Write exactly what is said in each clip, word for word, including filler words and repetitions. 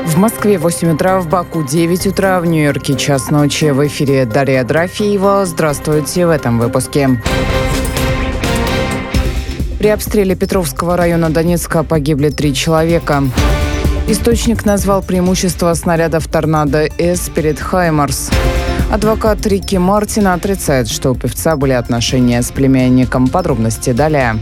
В Москве восемь утра, в Баку девять утра, в Нью-Йорке час ночи. В эфире Дарья Дорофеева. Здравствуйте в этом выпуске. При обстреле Петровского района Донецка погибли три человека. Источник назвал преимущество снарядов «Торнадо-С» перед «Хаймарс». Адвокат Рики Мартина отрицает, что у певца были отношения с племянником. Подробности далее.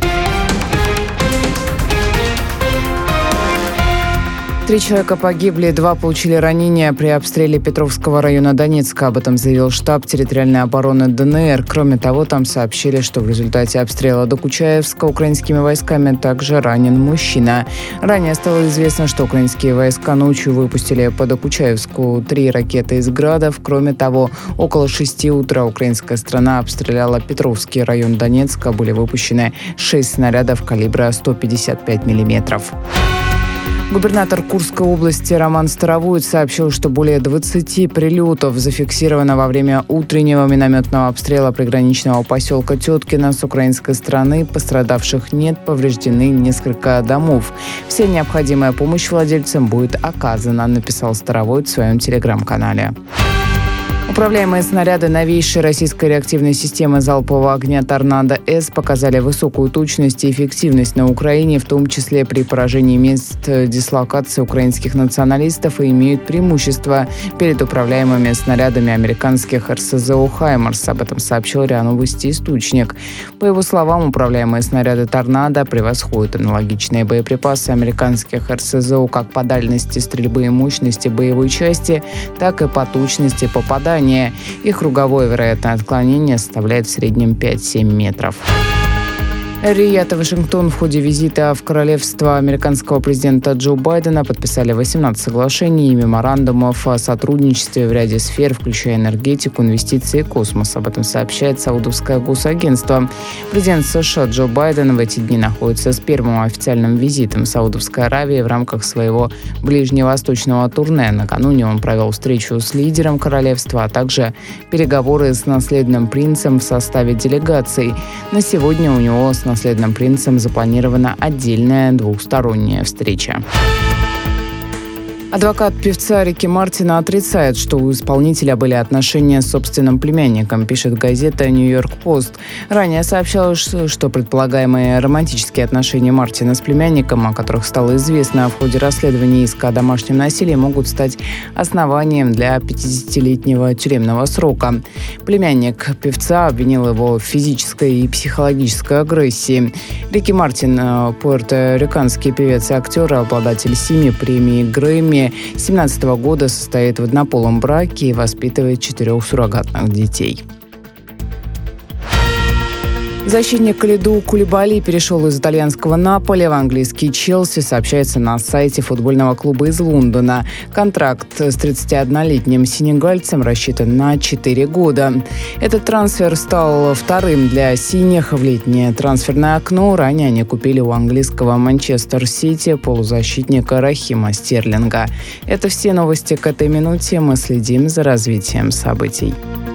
Три человека погибли, два получили ранения при обстреле Петровского района Донецка. Об этом заявил штаб территориальной обороны ДНР. Кроме того, там сообщили, что в результате обстрела Докучаевска украинскими войсками также ранен мужчина. Ранее стало известно, что украинские войска ночью выпустили по Докучаевску три ракеты из «Градов». Кроме того, около шести утра украинская страна обстреляла Петровский район Донецка. Были выпущены шесть снарядов калибра сто пятьдесят пять миллиметров. Губернатор Курской области Роман Старовойтов сообщил, что более двадцати прилетов зафиксировано во время утреннего минометного обстрела приграничного поселка Теткино с украинской стороны. Пострадавших нет, повреждены несколько домов. Вся необходимая помощь владельцам будет оказана, написал Старовойтов в своем телеграм-канале. Управляемые снаряды новейшей российской реактивной системы залпового огня «Торнадо-С» показали высокую точность и эффективность на Украине, в том числе при поражении мест дислокации украинских националистов, и имеют преимущество перед управляемыми снарядами американских эр эс зэ о «Хаймарс». Об этом сообщил РИА Новости источник. По его словам, управляемые снаряды «Торнадо» превосходят аналогичные боеприпасы американских эр эс зэ о как по дальности стрельбы и мощности боевой части, так и по точности попадания. Их круговое вероятное отклонение составляет в среднем пять-семь метров. Рияд и Вашингтон в ходе визита в королевство американского президента Джо Байдена подписали восемнадцать соглашений и меморандумов о сотрудничестве в ряде сфер, включая энергетику, инвестиции и космос. Об этом сообщает Саудовское госагентство. Президент США Джо Байден в эти дни находится с первым официальным визитом в Саудовской Аравии в рамках своего ближневосточного турне. Накануне он провел встречу с лидером королевства, а также переговоры с наследным принцем в составе делегаций. На сегодня у него с наследным принцем запланирована отдельная двухсторонняя встреча. Адвокат певца Рики Мартина отрицает, что у исполнителя были отношения с собственным племянником, пишет газета «Нью-Йорк Пост». Ранее сообщалось, что предполагаемые романтические отношения Мартина с племянником, о которых стало известно в ходе расследования иска о домашнем насилии, могут стать основанием для пятидесятилетнего тюремного срока. Племянник певца обвинил его в физической и психологической агрессии. Рики Мартин – пуэрториканский певец и актер, обладатель семи премий Грэмми. С семнадцатого года состоит в однополом браке и воспитывает четырех суррогатных детей. Защитник Калиду Кулибали перешел из итальянского Наполи в английский Челси, сообщается на сайте футбольного клуба из Лондона. Контракт с тридцатиоднолетним сенегальцем рассчитан на четыре года. Этот трансфер стал вторым для синих в летнее трансферное окно. Ранее они купили у английского Манчестер Сити полузащитника Рахима Стерлинга. Это все новости к этой минуте. Мы следим за развитием событий.